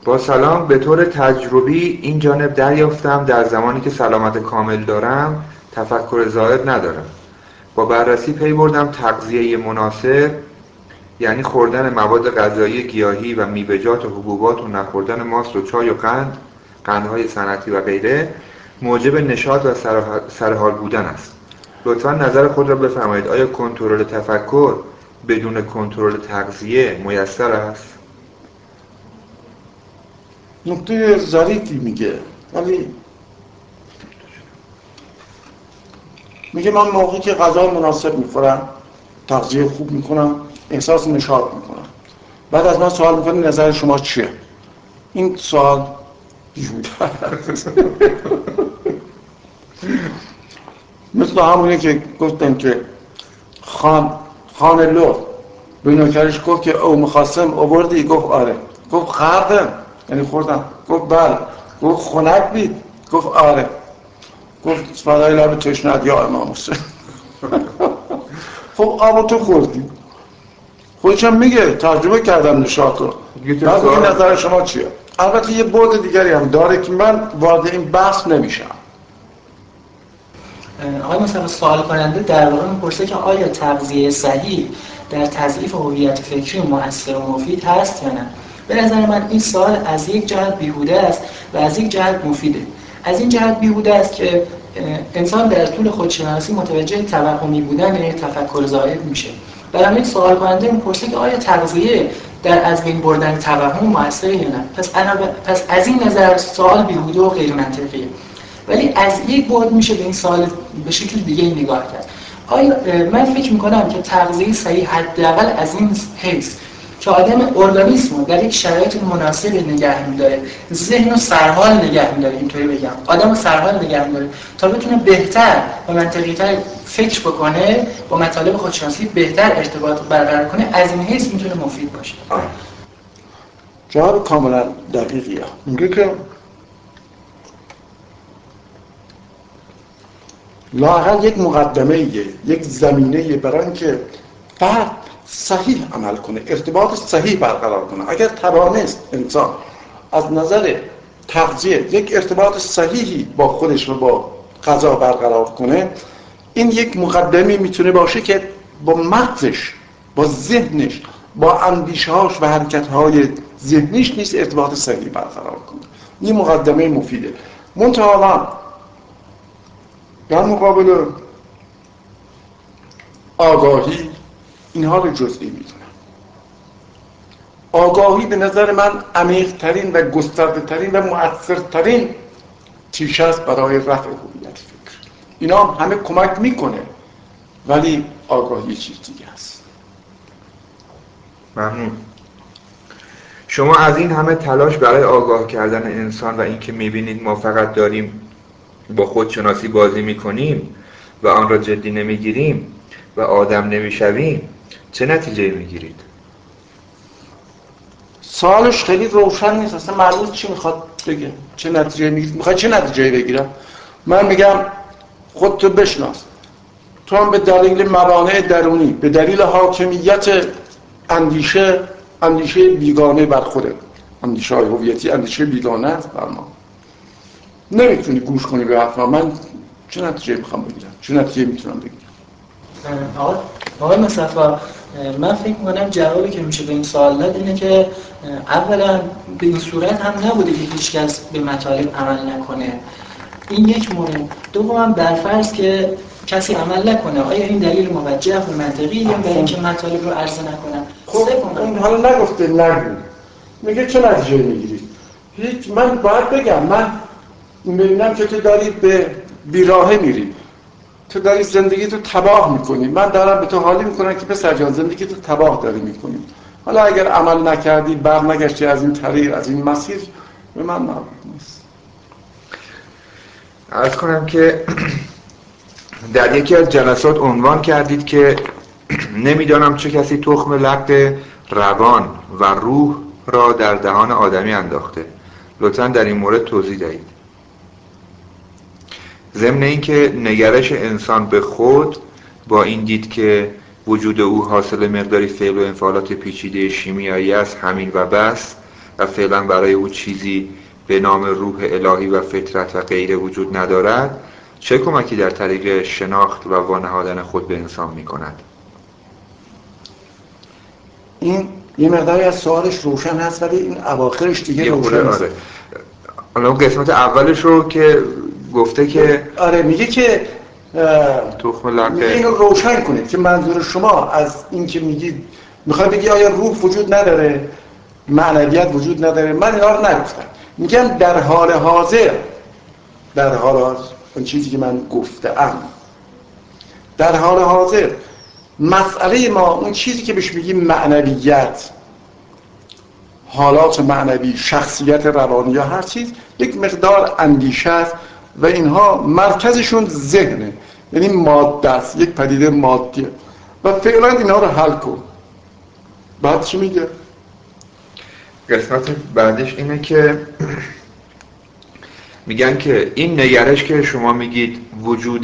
با سلام، به طور تجربی این جانب دریافتم در زمانی که سلامت کامل دارم تفکر زائد ندارم. با بررسی پی بردم تغذیه مناسب، یعنی خوردن مواد غذایی گیاهی و میوه‌جات و حبوبات و نخوردن ماست و چای و قندهای صنعتی و غیره، موجب نشاط و سرحال بودن است. لطفا نظر خود را بفرمایید. آیا کنترل تفکر بدون کنترل تغذیه میسر است؟ نکته ظریفی میگه، ولی میگه من موقعی که غذا مناسب میخورم، تغذیه خوب میکنم، احساس نشاط میکنم. بعد از من سوال میکنه نظر شما چیه؟ این سوال بیهوده است. مثل همونه که گفتم که خان لو به نوکرش گفت که او مخاصم آوردی؟ گفت آره. گفت خوردم، یعنی خوردم. گفت بله. گفت خنک بید؟ گفت آره. گفت فدای لب تشنت یا امام حسین. خب آب تو خوردی، خودشم میگه تجربه کردم نشاط رو. بعد میگه نظر شما چیه؟ البته یه بعد دیگری هم داره که من وارد این بحث نمیشم. آقای مصطفی، سوال کننده در واقع میپرسه که آیا تغذیه صحیح در تضعیف هویت فکری مؤثر و مفید هست یا نه؟ به نظر من این سوال از یک جهت بیهوده است و از یک جهت مفیده. از این جهت بیهوده است که انسان در طول خودشناسی متوجه توهمی بودن یعنی تفکر زائد میشه. برای سوال کننده میپرسه که آیا تغذیه در از بین بردن توهم مؤثره یا نه؟ پس از این نظر سوال بیهوده و غیر منطقیه. ولی از یک بعد میشه به این سوال به شکل دیگه نگاه کرد. آیا من فکر میکنم که تغذیه صحیح حداقل از این حیث که آدم ارگانیسم رو در یک شرایط مناسب نگه می‌داره، ذهن و سرحال نگه می‌داره، اینطوری بگم آدم رو سرحال نگه می‌داره تا بتونه بهتر و منطقی‌تر فکر بکنه، با مطالب خودشناسی بهتر ارتباط برقرار کنه، از این حیث میتونه مفید باشه. جواب کاملا دقیقیه. میگه که لااقل یک مقدمه ایه، یک زمینه ایه برای اینکه فرد صحیح عمل کنه، ارتباط صحیح برقرار کنه. اگر توانست انسان از نظر تغذیه یک ارتباط صحیحی با خودش و با غذا برقرار کنه، این یک مقدمه میتونه باشه که با مغزش، با ذهنش، با اندیشه‌هاش و حرکت‌های ذهنیش نیز ارتباط صحیح برقرار کنه. این مقدمه مفیده. منتها در مقابل آگاهی اینها رو جزئی میدونم. آگاهی به نظر من عمیق‌ترین و گسترده‌ترین و مؤثرترین تیشه است برای رفع هویت فکر. اینا همه کمک میکنه، ولی آگاهی چیز دیگه است. ممنون. شما از این همه تلاش برای آگاه کردن انسان و اینکه میبینید ما فقط داریم با خودشناسی بازی میکنیم و آن را جدی نمیگیریم و آدم نمیشویم، چه نتیجه میگیرید؟ سوالش خیلی روشن نیست، اصلا معلوم چی میخواد بگه. چه نتیجه میگیرید؟ میخواد چه نتیجه بگیرم؟ من میگم خودتو بشناس. تو هم به دلیل موانع درونی، به دلیل حاکمیت اندیشه بیگانه بر خودت، اندیشه های هویتی اندیشه بیگانه است بر ما، نمیتونی گوش کنی به حرف من. چه نتیجه میخوام بگیرم؟ چه نتیجه میتونم بگیرم؟ آقای مصطفی، من فکر میکنم جوابی که میشه به این سوال داد اینه که اولا به این صورت هم نبوده که هیچ کس به مطالب عمل نکنه. این یک مورد. دوما برفرض که کسی عمل نکنه، آیا این دلیل موجه و منطقیه یا برای اینکه مطالب رو عرضه نکنن؟ خب اون حالا نگفته نگو، میگه چه نتیجه میگیری؟ هیچ. من باید بگم، من میبینم که تو داری به بیراهه میری، تو داری زندگی تو تباه میکنی. من دارم به تو حالی میکنم که پسر جان زندگی تو تباه داری میکنی. حالا اگر عمل نکردی، بر نگشتی از این طریق، از این مسیر، به من مربوط نیست. عرض کنم که در یکی از جلسات عنوان کردید که نمیدانم چه کسی تخم لق روان و روح را در دهان آدمی انداخته. لطفاً در این مورد توضیح دهید. ضمن اینکه نگرش انسان به خود با این دید که وجود او حاصل مقداری فعل و انفعالات پیچیده شیمیایی است، همین و بس، و فعلا برای او چیزی به نام روح الهی و فطرت و غیره وجود ندارد، چه کمکی در طریق شناخت و وانهادن خود به انسان می کند؟ این یه مقداری از سوالش روشن هست ولی این اواخرش دیگه روشن نیست. آره. حالا اون قسمت اولش رو که گفته که آره میگه که تخم لقه، میگه اینو روشن کنید که منظور شما از این که میگید میخوای بگی آیا روح وجود نداره، معنویت وجود نداره. من اینا رو نگفتم. میگم در حال حاضر اون چیزی که من گفتم در حال حاضر مسئله ما اون چیزی که بهش میگیم معنویت، حالات معنوی، شخصیت روانی یا هر چیز، یک مقدار اندیشه است و اینها مرکزشون ذهنه، یعنی ماده است، یک پدیده مادیه و فعلا اینها رو حل کن. بعد چی میگه؟ قسمت بعدش اینه که میگن که این نگرش که شما میگید وجود،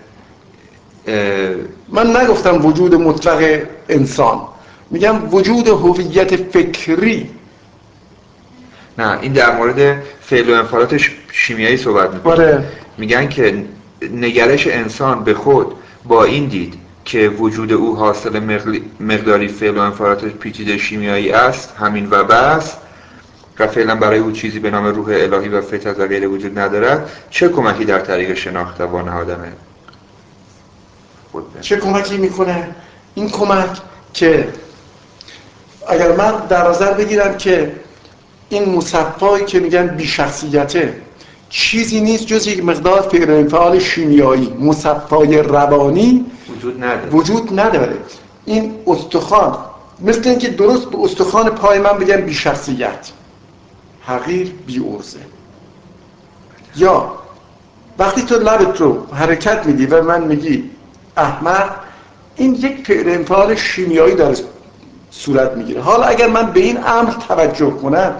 من نگفتم وجود مطلق انسان، میگم وجود هویت فکری. نه این در مورد فعل و انفعالات شیمیایی صحبت میکنه. میگن که نگرش انسان به خود با این دید که وجود او حاصل مقداری فعل و انفعالات پیچیده شیمیایی است، همین و بس، و فعلا برای او چیزی به نام روح الهی و فطرت و غیره وجود ندارد، چه کمکی در طریق شناخت و وانهادن خود؟ چه کمکی میکنه؟ این کمک که اگر من در نظر بگیرم که این مصفایی که میگن بی‌شخصیته چیزی نیست جز یک مقدار فعل و انفعال شیمیایی، مصفای روانی وجود نداره. این استخوان مثل اینکه درست به استخوان پای من بگم بی‌شخصیت، حقیر، بی‌عرضه. یا وقتی تو لبت رو حرکت میدی و من میگی احمق، این یک فعل انفعال شیمیایی داره صورت میگیره. حالا اگر من به این امر توجه کنم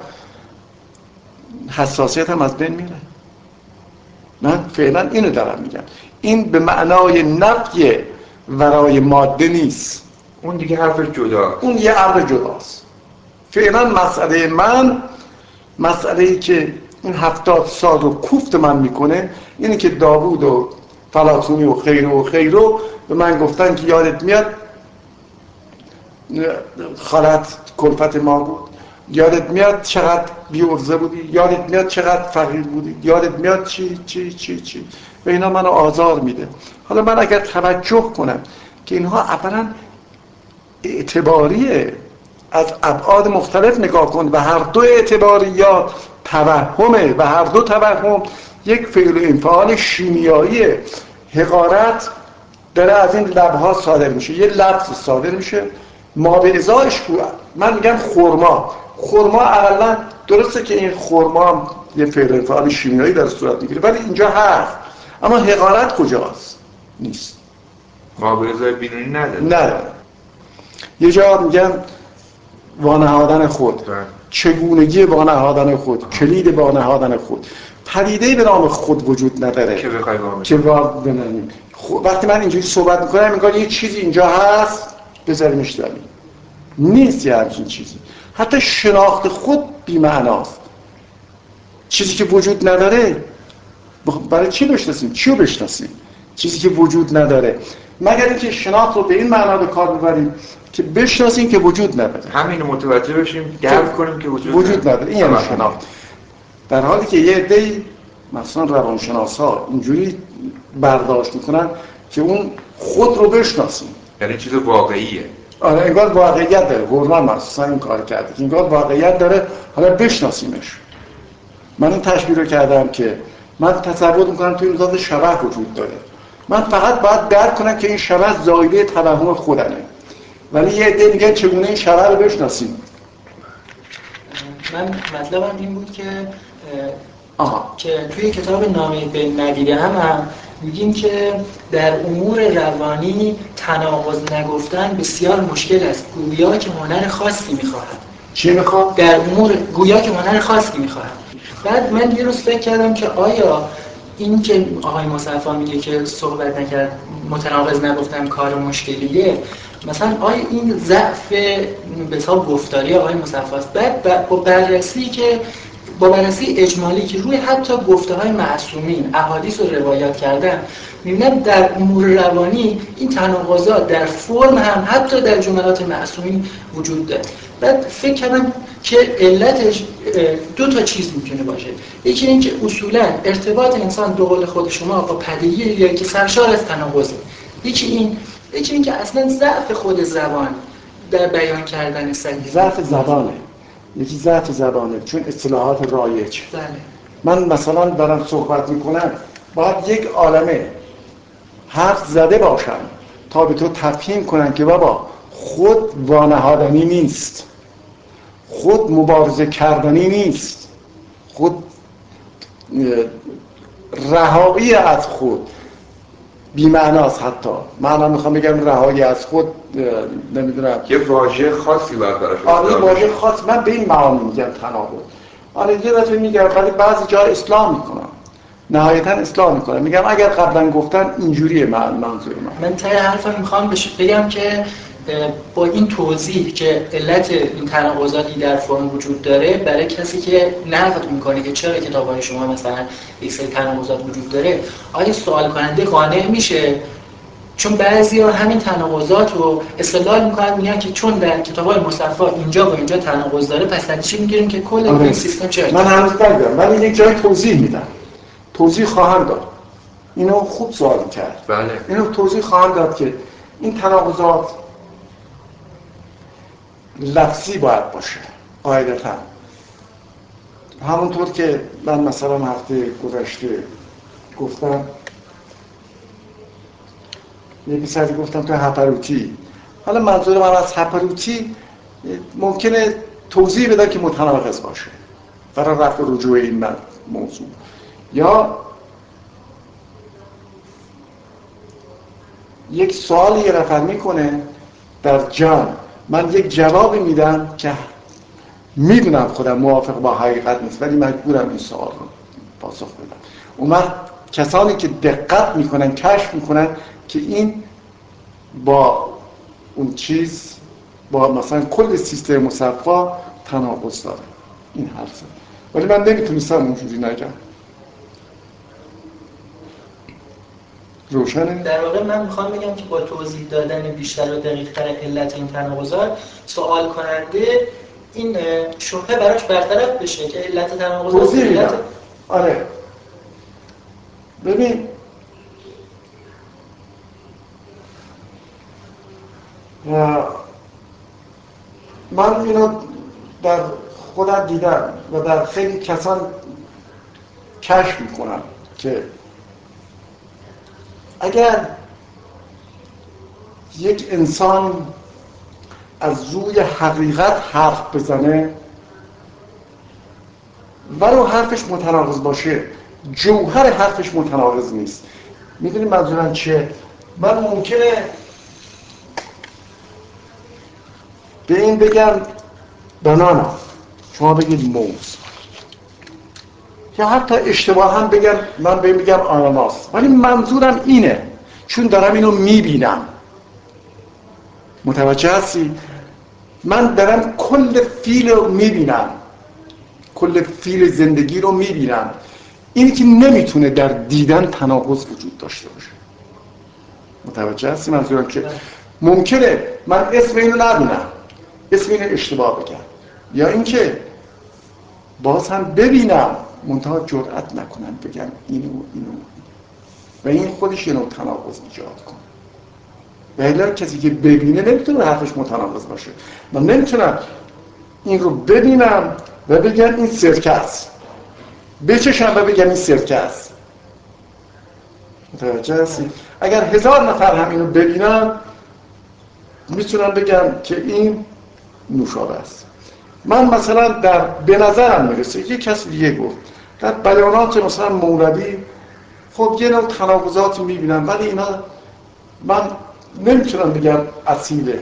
حساسیتم از بین میره. من فعلا اینو دارم میگم. این به معنای نفی ورای ماده نیست، اون دیگه حرف جدا، اون یه امر جداست. فعلا مسئله من، مسئله‌ای که این 70 سال رو کوفت من میکنه اینه که داوود و فلاطونی و خیرو به من گفتن که یادت میاد خالت کلفت ما بود، یادت میاد چقدر بی‌عرضه بودی، یادت میاد چقدر فقیر بودی، یادت میاد چی چی چی چی و اینا منو آزار میده. حالا من اگر توجه کنم که اینها اولا اعتباریه، از ابعاد مختلف نگاه کن و هر دو اعتباریات توهمه و هر دو توهم یک فعل و انفعال شیمیاییه. حقارت داره از این لبها صادر میشه، یه لفظ صادر میشه، ما به ازایش من میگم خرما اقلا درسته که این خرما هم یه فعل و انفعال شیمیایی در صورت میگیره ولی اینجا هست، اما حقارت کجاست؟ نیست. ما به ازای بیرونی نداره. یه جا میگم وانهادن خود، چگونگی وانهادن خود، کلید وانهادن خود. پدیده‌ای به نام خود وجود نداره که بخوای بنامیم. وقتی من اینجوری صحبت میکنم میگم یه چیزی اینجا هست بذاریمش داریم، نیست یه همچین چیزی. حتی شناخت خود بی‌معناست. چیزی که وجود نداره برای چی بشناسیم؟ چی رو بشناسیم؟ چیزی که وجود نداره، مگر اینکه شناخت رو به این معنا به کار ببریم که بشناسیم که وجود نداره، همین متوجه بشیم، درک کنیم که وجود نداره. این یعنی شناخت. در حالی که یه عده‌ای مثلا روانشناسا اینجوری برداشت میکنن که اون خود رو بشناسیم، یعنی چیز واقعیه. آره انگار واقعیت داره. هورمن مخصوصا این کار کرده که انگار واقعیت داره، حالا بشناسیمش. من این تشبیه رو کردم که من تصور میکنم توی این ذات شبح وجود داره، من فقط باید درک کنم که این شبح زایده توهم خودمه، ولی یه عده میگن چگونه این شبح رو بشناسیم. من مطلبم این بود که توی کتاب نامه به ندیده هم میگیم که در امور روانی تناقض نگفتن بسیار مشکل است، گویا که هنر خاصی میخواهد. چی میخواد؟ در امور گویا که هنر خاصی میخواهد. بعد من یه روز فکر کردم که آیا این که آقای مصطفی میگه که صحبت نکرد، متناقض نگفتن کار مشکلیه، مثلا آیا این ضعف به حساب گفتاری آقای مصطفی است؟ بعد با بررسی اجمالی که روی حتی گفته‌های معصومین احادیث رو روایت کردن، می‌بینم در امور روانی این تناقضات در فرم هم حتی در جملات معصومین وجود داره. بعد فکر کردم که علتش دو تا چیز میتونه باشه. یکی این که اصولاً ارتباط انسان به قول خود شما با پدیده‌ای که سرشار از تناقضه. یکی این که اصلا ضعف خود زبان در بیان کردن صحیح ضعف زبانه. یکی ضعف زبانه، چون اصطلاحات رایج. بله. من مثلا دارم صحبت میکنم، باید یک عالمه حرف زده باشم تا به تو تفهیم کنن که بابا خود وانهادنی نیست، خود مبارزه کردنی نیست، خود رهایی از خود بی‌معناست. حتی من میخوام بگم رهایی از خود، نمیدونم یه واژه خاصی باید براش آره واژه خاص، من به این معانی میگم تناقض. آره یه دفعه میگم ولی بعضی جا اصلاح میکنم، نهایتا اصلاح میکنم، میگم اگر قبلا گفتن اینجوریه منظور من تای حرفم میخوام بگم که با این توضیح که علت این تناقضاتی در فرم وجود داره، برای کسی که نقد میکنه که چرا کتاب‌های شما مثلا یک سری تناقضات وجود داره، آیا سوال کننده قانع میشه؟ چون بعضیا همین تناقضات رو استدلال میکنن، میگن که چون در کتاب‌های مصطفی اینجا و اینجا تناقض داره، پس نتیجه میگیریم که کل این سیستم چه؟ من هنوز نگم، ولی یک جای توضیح میدم، توضیح خواهم داد. اینو خوب سوال کرد. بله. اینو توضیح خواهم داد که این تناقضات لفظی باید باشه قاعدتاً. همونطور که من مثلا هفته گذشته گفتم، یه پسری گفتم تو هپروتی، حالا منظور من از هپروتی ممکنه توضیح بده که متناقض باشه برای رفع رجوع این موضوع، یا یک سوالی یه نفر میکنه در جان، من یک جوابی میدم که میدونم خودم موافق با حقیقت نیست ولی مجبورم این سوال رو پاسخ بدم. اون وقت کسانی که دقت میکنن کشف میکنن که این با اون چیز، با مثلا کل سیستم مصفا تناقض داره این حرفه، ولی من نمیتونستم اونجوری نگم. روشنه؟ در واقع من میخوام بگم که با توضیح دادن بیشتر و دقیق‌تر علت این تناقضات، سوال کننده این شبهه براش برطرف بشه که علت تناقضات توضیح میدم. آره ببین، من اینو در خودم دیدم و در خیلی کسان کشف میکنم که اگر یک انسان از روی حقیقت حرف بزنه ولو حرفش متناقض باشه، جوهر حرفش متناقض نیست. میدونی منظورم چیه؟ من ممکنه به این بگم بنانا، شما بگید موز، یا حتی اشتباه هم بگم من به این بگم آناناس، ولی منظورم اینه چون دارم اینو میبینم. متوجه هستی؟ من دارم کل فیل رو میبینم، کل فیل زندگی رو میبینم. اینی که نمیتونه در دیدن تناقض وجود داشته باشه. متوجه هستی منظورم که ممکنه من اسم اینو نبینم، اسم اینو اشتباه بگم، یا اینکه باز هم ببینم منتها جرئت نکنم بگم اینو و این خودش یه نوع تناقض ایجاد کنه. و الا کسی که ببینه نمیتونه حرفش متناقض باشه. من نمیتونم این رو ببینم و بگم این سرکه است، بچشم و بگم این سرکه است. متوجه هستی؟ اگر 1000 نفر هم اینو ببینم میتونم بگم که این نوشابه است. من مثلا به نظرم میرسه یه کسی دیگه گفت در بیانات مثلا مولوی خب یه نوع تناقضات میبینم، ولی اینا من نمیتونم بگم اصیله،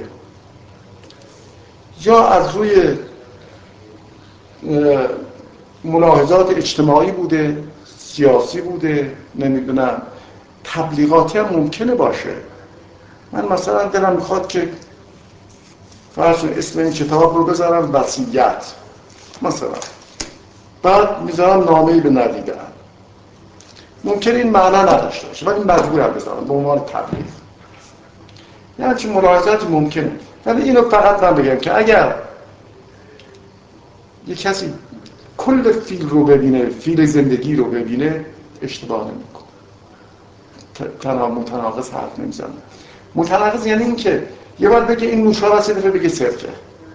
یا از روی ملاحظات اجتماعی بوده، سیاسی بوده، نمیدونم تبلیغاتی هم ممکنه باشه. من مثلا دلم میخواد که فرض کن اسم این کتاب رو بذارم وصیت مثلا، بعد میذارم نامه‌ای به ندیده‌ام، ممکن این معنا نداشته باشه ولی مجبورم بذارم به عنوان تبلیغ. یعنی چه ملاحظاتی ممکنه، ولی اینو فقط من بگم که اگر یک کسی کل فیل رو ببینه، فیل زندگی رو ببینه، اشتباه نمیکنه. تنها متناقض حرف نمیزنه. متناقض یعنی این که یه بار بگه این نوشابه است، یه دفعه بگه سرکه.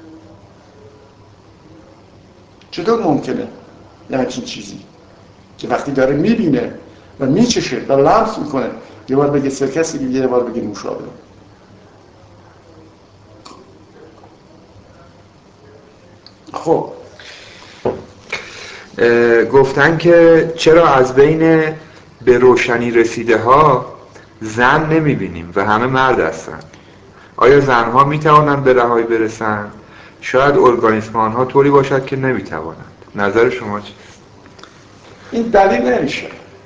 چطور ممکنه یعنی چین چیزی که وقتی داره میبینه و میچشه و لمس میکنه یه بار بگه سرکه است، یه بار بگه نوشابه؟ خب گفتن که چرا از بین به روشنی رسیده ها زن نمیبینیم و همه مرد هستن؟ آیا زنها میتوانند به رهایی برسند؟ شاید ارگانیسم آنها طوری باشد که نمیتوانند. نظر شما چیست؟ این دلیل نمیشه.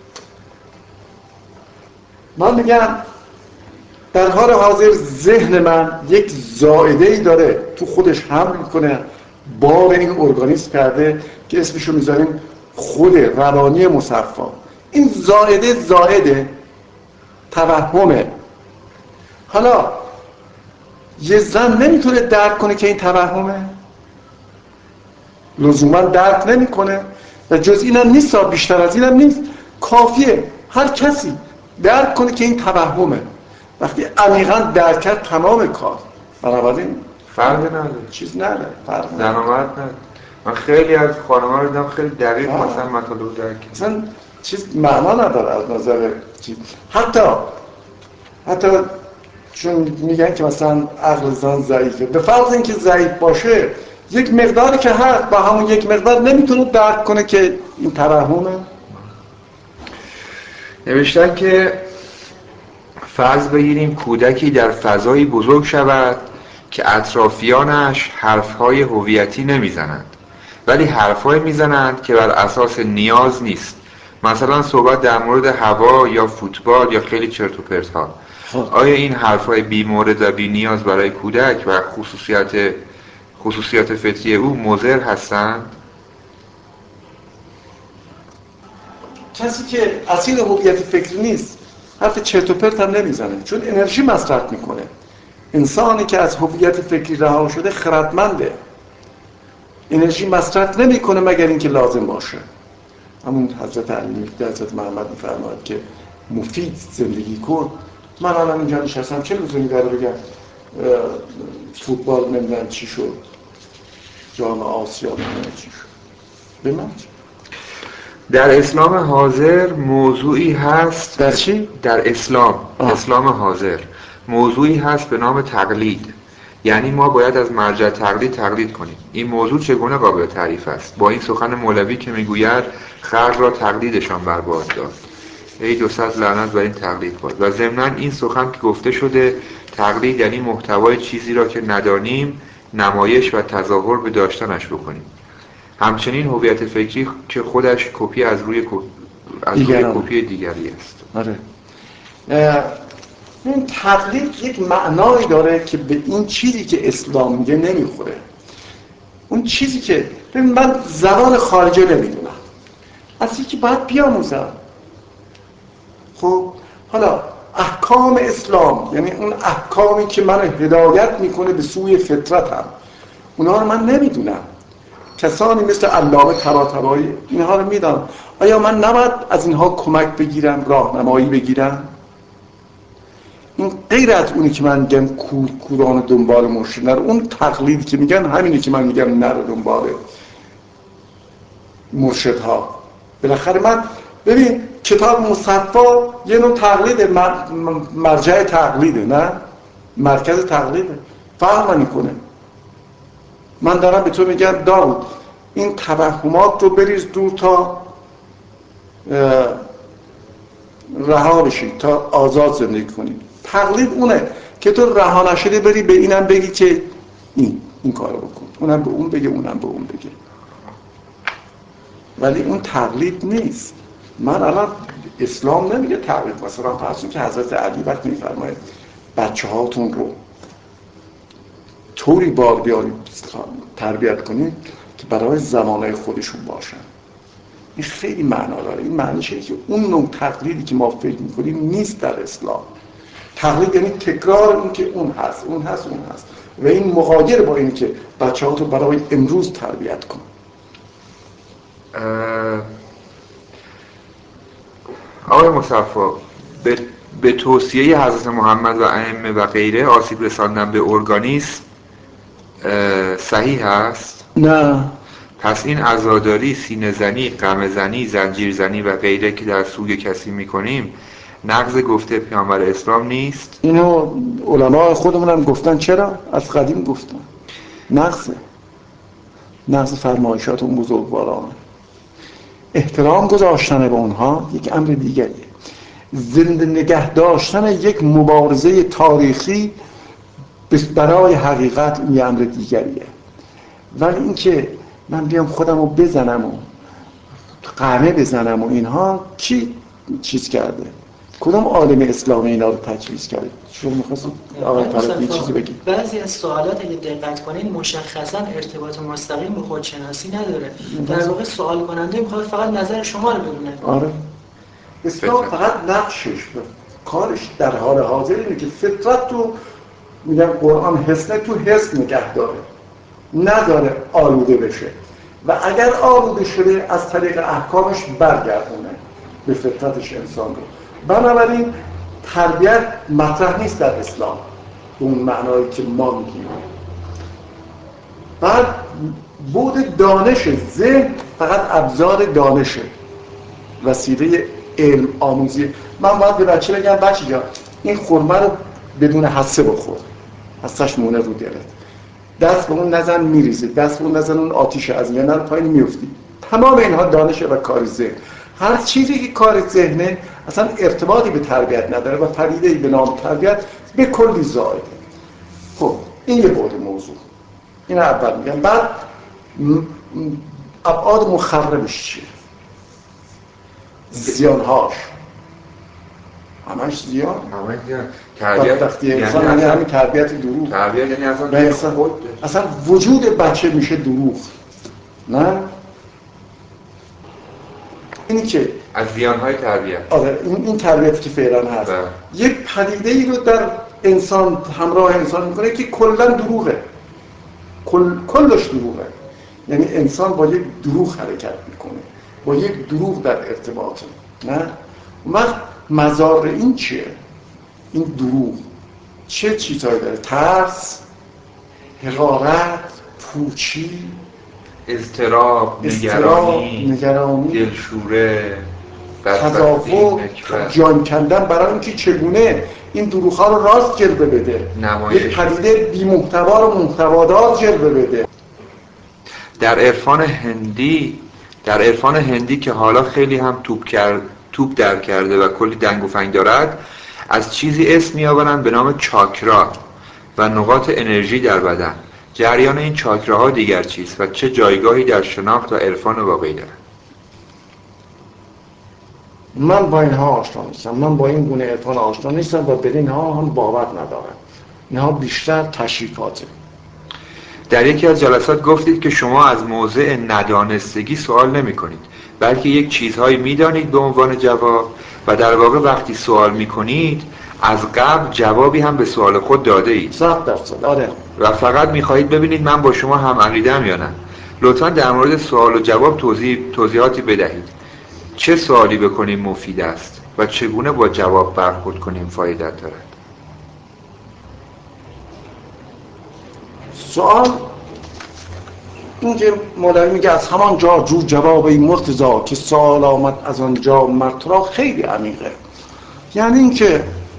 من میگم در حال حاضر ذهن من یک زائده‌ای داره تو خودش حمل میکنه، بار این ارگانیسم کرده که اسمشو میذاریم خود روانی مصفا. این زائده توهمه. حالا یه زن نمیتونه درک کنه که این توهمه، لزوما درک نمیکنه و جز اینم نیست، بیشتر از اینم نیست. کافیه هر کسی درک کنه که این توهمه. وقتی عمیقا درک کرد تمام کار. بنابراین فرق نداره، چیز نداره، فرق نداره، زن و مرد نداره. من خیلی از خانم‌ها رو دیدم خیلی دقیق مثلا مطالب درک کردن. اصلا چیز معنا نداره از نظر چیز. حتی چون میگن که مثلا عقل زن ضعیفه، به فرض اینکه ضعیف باشه یک مقداری که هست با همون یک مقدار نمیتونه درک کنه که این توهمه. نوشتن که فرض بگیریم کودکی در فضایی بزرگ شود که اطرافیانش حرفهای هویتی نمیزنند ولی حرفهای میزنند که بر اساس نیاز نیست، مثلا صحبت در مورد هوا یا فوتبال یا خیلی چرت و پرت ها. آیا این حرفهای بی مورد و بی نیاز برای کودک و خصوصیات فطری او مضر هستند؟ کسی که اصیل هویت فکری نیست حرف چرت و پرت هم نمیزنه، چون انرژی مصرف میکنه. انسانی که از هویت فکری رها شده خردمنده، انرژی مصرف نمیکنه مگر اینکه لازم باشه. همون حضرت علی، حضرت محمد میفرماید که مفید زندگی کن. من الان اینجا نشستم چه لزومی داره بگم فوتبال نمیدونم چی شد، جام آسیا نمیدونم چی شد؟ به من چی؟ در اسلام حاضر موضوعی هست. در چی؟ در اسلام حاضر موضوعی هست به نام تقلید. یعنی ما باید از مرجع تقلید کنیم. این موضوع چگونه قابل تعریف است با این سخن مولوی که میگوید خلق را تقلیدشان برباد داد؟ ای 200 لعنت بر این تقلید باد. و ضمناً این سخن که گفته شده تقلید یعنی محتوای چیزی را که ندانیم نمایش و تظاهر به داشتنش بکنیم. همچنین هویت فکری که خودش کپی از روی کپی دیگری است. آره. این تقلید یک معنایی داره که به این چیزی که اسلام میگه نمیخوره. اون چیزی که من زبان خارجه نمیدونم، اصلی که باید بیاموزم. خب حالا احکام اسلام، یعنی اون احکامی که من هدایت میکنه به سوی فطرتم، اونها رو من نمیدونم. کسانی مثل علامه طباطبایی اینها رو میدونم. آیا من نباید از اینها کمک بگیرم، راهنمایی بگیرم؟ این غیر از اونی که من میگم کوران دنبال مرشد نرو، اون تقلیدی که میگن همینی که من میگم نرو دنبال مرشدها. بالاخره من ببین کتاب مصفا یه نوع تقلیده، مرجع تقلیده، نه مرکز تقلیده، فرق نمیکنه. من دارم به تو میگم داود این توهمات رو بریز دور تا رها بشی، تا آزاد زندگی کنی. تقلید اونه که تو رها نشده بری به اینم بگی که این کارو بکن، اونم به اون بگه، اونم به اون بگه، ولی اون تقلید نیست. من الان اسلام نمیگه تقلید. مثلا فرض کن که حضرت علی وقتی میفرماید بچه هاتون رو طوری بار بیارید تربیت کنید که برای زمانه خودشون باشن. این خیلی معنا داره. این معنیش اینه که اون نوع تقلیدی که ما فکر میکنیم نیست در اسلام. تقلید یعنی تکرار اون که اون هست و این مغایر با اینه که بچه‌هاتو برای امروز تربیت کن. آقای مصطفی، به توصیه حضرت محمد و ائمه و غیره آسیب رساندن به ارگانیسم صحیح است؟ نه. پس این عزاداری، سینه زنی، قمه زنی، زنجیر زنی و غیره که در سوگ کسی میکنیم نقض گفته پیامبر اسلام نیست؟ اینو علما خودمون هم گفتن. چرا؟ از قدیم گفتن نقض فرمایشات اون بزرگواران. احترام گذاشتن به اونها یک امر دیگریه. زنده نگه داشتن یک مبارزه تاریخی برای حقیقت این امر دیگریه. ولی اینکه من بیام خودم رو بزنم و قمه بزنم و اینها، کی چیز کرده؟ کدام عالم اسلامی اینا رو تجویز کرده؟ شما می‌خواستید آقای طرفی چیزی بگید؟ بعضی از سوالات اگه دقت کنین مشخصاً ارتباط مستقیم به خودشناسی نداره. در واقع سوال کننده میخواد فقط نظر شما رو بدونه. آره. اسلام فقط نقشش کارش در حال حاضر اینه که فطرت رو میگن قرآن حسن تو حسن نگه داره، نداره آلوده بشه و اگر آلوده شده از طریق احکامش برگردونه به فطرتش انسان رو. بنابراین تربیت مطرح نیست در اسلام به اون معنایی که ما میگیم. بعد بود دانش ذهن فقط ابزار دانشه، وسیله علم آموزی. من باید به بچه بگم بچه جان این خرمه رو بدون حسه بخور، حسش مونه رو دلت، دست به اون نزن میریزه، دست به اون نزن اون آتیش از میانه رو پایین میفتی. تمام اینها دانشه و کار ذهن. هر چیزی که کار ذهنه اصلا ارتباطی به تربیت نداره و پدیده‌ای به نام تربیت به کلی زائده. خب این یه بعد موضوع. این اول میگم. بعد ابعاد مخربش چیه؟ زیانهاش همش زیان. تربیت وقتی انسان یعنی همین تربیت دروغ. تربیت یعنی اصلا وجود بچه میشه دروغ. نه اینی که از زیانهای تربیت. آره این تربیتی که فعلا هست یک پدیده ای رو در انسان همراه انسان میکنه که کلا دروغه. کلش دروغه. یعنی انسان با یک دروغ حرکت میکنه، با یک دروغ در ارتباطه. نه وقت مضار این چیه؟ این دروغ چه چیزهایی داره؟ ترس، حقارت، پوچی، اضطراب، نگرانی، دلشوره، تذابذب، جان کندن، برای اینکه چگونه این دروغ‌ها رو راست جلوه بده، یک پدیده بی محتوا رو محتوادار جلوه بده. در عرفان هندی که حالا خیلی هم توپ در کرده و کلی دنگ و فنگ دارد، از چیزی اسم می‌آورند به نام چاکرا و نقاط انرژی در بدن. جریان این چاکراها دیگر چیست و چه جایگاهی در شناخت و عرفان واقعی دارد؟ من با اینها آشنا نیستم. من با این گونه عرفان آشنا نیستم و به اینها هم باور ندارم. اینها بیشتر تشریفاته. در یکی از جلسات گفتید که شما از موضع ندانستگی سوال نمی کنید، بلکه یک چیزهایی می دانید به عنوان جواب و در واقع وقتی سوال می کنید از قبل جوابی هم به سوال خود داده اید. 100%. آره. و فقط می خواهید ببینید من با شما هم عقیده‌ام یا نه. لطفاً در مورد سوال و جواب توضیحاتی بدهید. چه سوالی بکنیم مفید است و چگونه با جواب برخورد کنیم فایده دارد؟ سوال این که مولوی میگه از همان جا جو جواب این مرتضی که سوال آمد از آنجا مرتضی، خیلی عمیقه. یعنی این که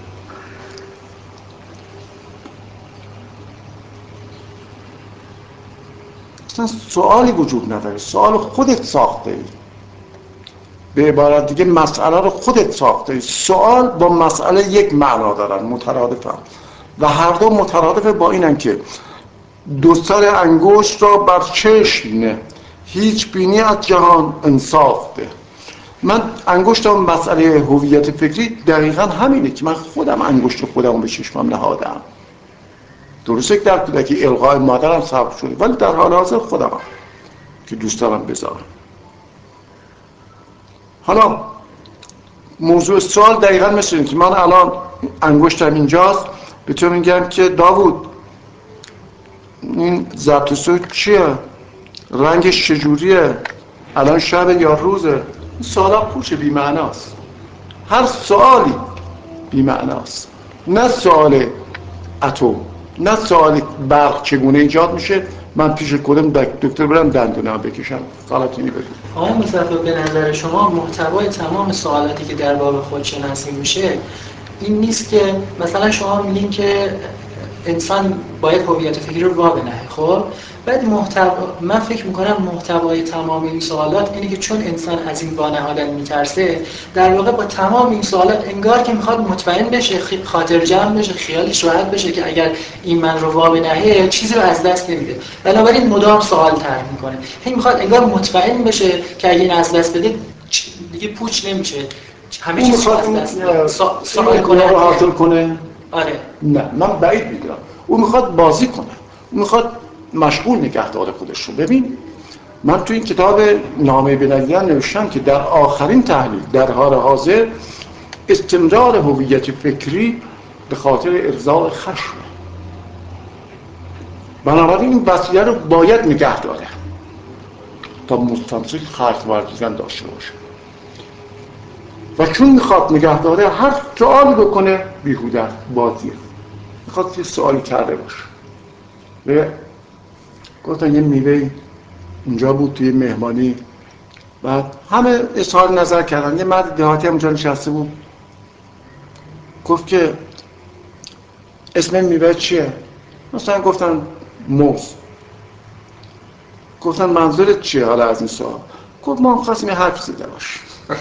اصلا سوالی وجود نداره، سوال خودت ساخته ای. به عبارت دیگه مسئله رو خودت ساخته ای. سوال با مسئله یک معنا دارن، مترادفن و هر دو مترادف با اینن که دو سر انگشت را بر چشم نه، هیچ بینی از جهان انصاف ده. من انگشتم مسئله هویت فکری دقیقا همینه که من خودم انگشت خودم به چشمم نهادم. درسته که در کودکی الغای مادرم ثبت شده، ولی در حال حاضر خودم هم که دوست دارم بذارم. حالا موضوع سوال دقیقا مثل این که من الان انگشتم اینجاست، به تو میگم که داوود این ضبط صوت چیه؟ رنگش چجوریه؟ الان شب یا روزه؟ این سوالا پوچ بی معناست. هر سوالی بی معناست. نه سوال اتم، نه سوال برق چگونه ایجاد میشه. من پیش کدوم دکتر برم دندونم بکشم؟ غلطی بگو. آقای مصطفی، به نظر شما محتوای تمام سوالاتی که در باب خودشناسی میشه این نیست که مثلا شما میگین که انسان باید هویت فکری رو وا بنهه، خب بعد من فکر میکنم محتوای تمام این سوالات اینه که چون انسان از این وانهادن میترسه، در واقع با تمام این سوالات انگار که میخواد مطمئن بشه، خاطر جمع بشه، خیالش راحت بشه که اگر این من رو وا بنهه چیزی رو از دست نمیده، بنابراین مدام سوال طرح میکنه. این میخواد انگار مطمئن بشه که اگه این از دست بده دیگه پوچ نمیشه، همه چیز از دست میده. سوال رو حاصل کنه. آره. نه، من بعید میدونم. اون میخواد بازی کنه، اون میخواد مشغول نگه داره خودش رو. ببین من تو این کتاب نامه به نظریان نوشتم که در آخرین تحلیل در حال حاضر استمرار هویت فکری به خاطر ارضاء خشم، بنابراین این وسیله رو باید نگه داره تا مستمسک خشم ورزیدن داشته باشه. و چون میخواد نگه داره هر سوالی بکنه بیهوده بازیه، میخواد یه سوالی کرده باشه. و گفتن یه میوه اونجا بود توی مهمانی، بعد همه اظهار نظر کردن. یه مرد دهاتی هم اونجا نشسته بود، گفت که اسم میوه چیه؟ مثلا گفتن موز. گفتن منظورت چیه حالا از این سوال؟ گفت ما خواستیم یه حرف زده باش.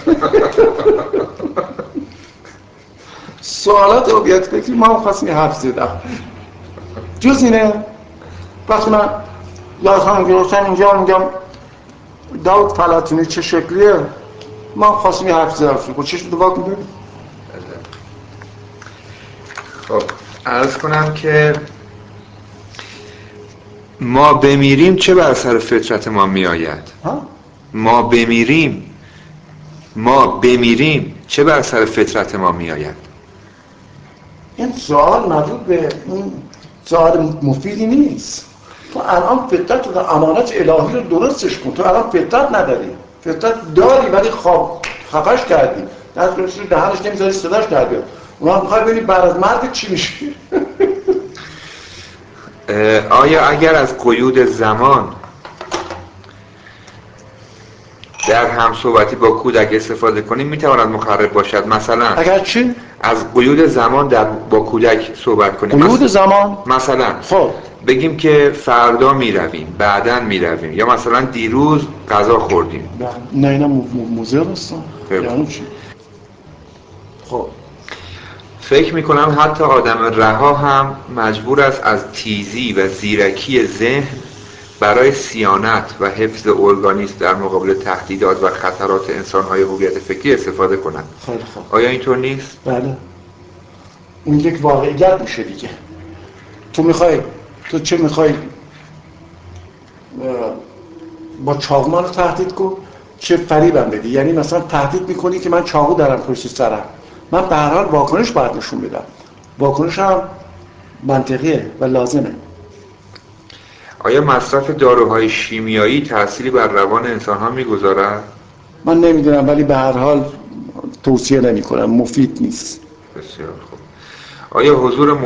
سوالات هویت فکری ما خواستیم یه حرف زده جز اینه. وقتی من لازم گرفتم اینجا میگم داود فلاطونی چه شکلیه، ما خواستیم یه حرف زده باش. چه شده واقع میدونی؟ خب عرض کنم که ما بمیریم چه بر سر فطرت ما می آید؟ ما بمیریم چه بر سر فطرت ما می آید؟ این سوال مربوط به این سوال مفیدی نیست. تو الان فطرت و امانت الهی رو درستش کن. تو الان فطرت نداری، فطرت داری ولی خفش کردی، دستش رو دهنش نمیذاری صداش کردی. اونا میخوای ببینی بعد از مرد چی میشه. آیا اگر از قیود زمان در همصحبتی با کودک استفاده کنیم میتواند مخرب باشد؟ مثلا اگر چی؟ از قیود زمان با کودک صحبت کنیم. قیود زمان؟ مثلا خب بگیم که فردا میرویم، بعداً میرویم، یا مثلا دیروز غذا خوردیم. نه اینا موزه هستن. یعنی چی؟ خب فکر میکنم حتی آدم رها هم مجبور است از تیزی و زیرکی ذهن برای صیانت و حفظ ارگانیسم در مقابل تهدیدات و خطرات انسان‌های هویت فکری استفاده کنند. خیلی خوب. آیا اینطور نیست؟ بله. این یک واقعیت میشه دیگه. تو چه میخوای با چاقو منو تهدید کن، چه فریبم بدی؟ یعنی مثلا تهدید میکنی که من چاقو دارم پشت سرم، من به هر حال واکنش باید نشون بدم. واکنش هم منطقیه و لازمه. آیا مصرف داروهای شیمیایی تأثیری بر روان انسان‌ها میگذارد؟ من نمیدونم ولی به هر حال توصیه نمیکنم، مفید نیست. بسیار خوب. آیا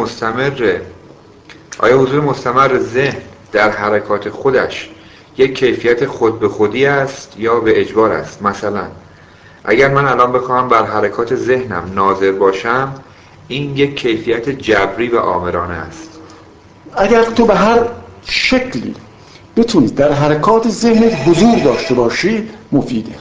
حضور مستمر ذهن در حرکات خودش یک کیفیت خود به خودی است یا به اجبار است؟ مثلا اگر من الان بخواهم بر حرکات ذهنم ناظر باشم، این یک کیفیت جبری و آمرانه است. اگر تو به هر شکلی بتونی در حرکات ذهنت حضور داشته باشی مفیده.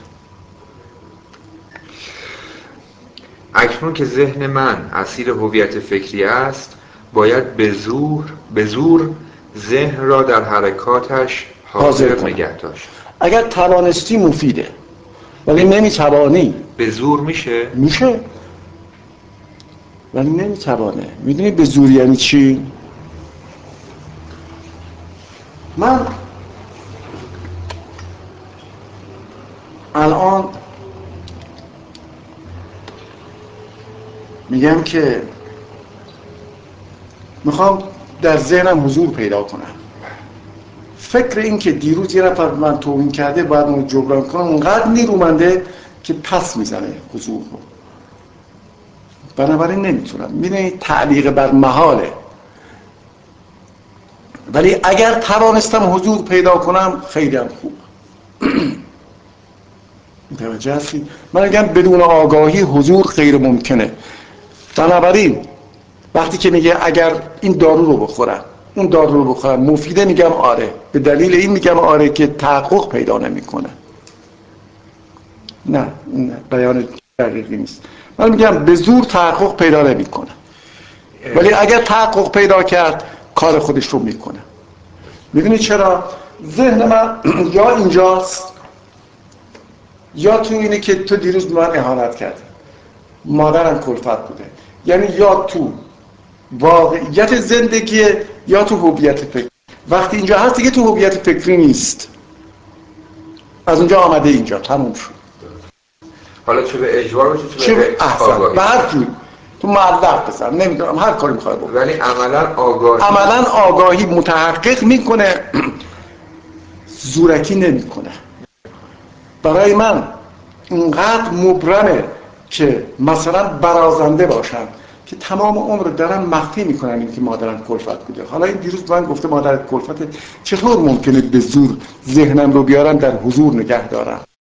اکنون که ذهن من اسیر هویت فکری است، باید به زور ذهن را در حرکاتش حاضر نگه داشت. اگر توانستی مفیده، ولی نمیتوانی. به زور میشه؟ میشه ولی نمیتوانه. میدونی به زور یعنی چی؟ من الان میگم که میخوام در ذهنم حضور پیدا کنم. فکر این که دیروز یه نفر من توهین کرده باید اون جبران کنم اونقدر نیرومنده که پس میزنه حضور رو. بنابراین نمیتونم. میدونی تعلیق بر محاله. ولی اگر توانستم حضور پیدا کنم خیلی هم خوب. متوجه هستی؟ من میگم بدون آگاهی حضور غیر ممکنه. بنابراین وقتی که میگه اگر این دارو رو بخورم اون دارو رو بخورم مفیده، میگم آره. به دلیل این میگم آره که تحقق پیدا نمیکنه. نه این بیان دقیقی نیست. من میگم به زور تحقق پیدا نمیکنه. ولی اگر تحقق پیدا کرد کار خودش رو میکنه. میدونی چرا؟ ذهن من یا اینجاست یا تو اینه که تو دیروز به من اهانت کردی، مادرم کلفت بوده. یعنی یا تو واقعیت زندگی یا تو هویت فکری. وقتی اینجا هست دیگه تو هویت فکری نیست، از اونجا آمده اینجا، تموم شد. حالا چه به اجبار باشه چه به آگاهی، به هر جور تو معلق بزن، نمیدونم هر کاری میخوای بکن. ولی عملا آگاهی متحقق میکنه، زورکی نمیکنه. برای من اینقدر مبرمه که مثلا برازنده باشم که تمام عمر دارن مخفی میکنن این که مادرم کلفت بوده. حالا این دیروز من گفته مادرت کلفت، چطور ممکنه به زور ذهنم رو بیارم در حضور نگه دارم؟